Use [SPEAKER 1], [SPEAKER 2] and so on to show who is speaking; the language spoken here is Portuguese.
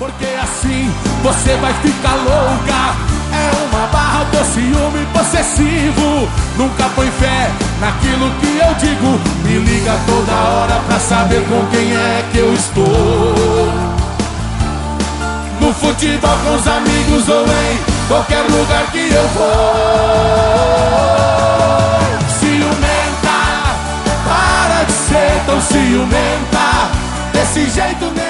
[SPEAKER 1] porque assim você vai ficar louca. É uma barra do ciúme possessivo. Nunca põe fé naquilo que eu digo. Me liga toda hora pra saber com quem é que eu estou. No futebol com os amigos ou em qualquer lugar que eu vou. Ciumenta, para de ser tão ciumenta. Desse jeito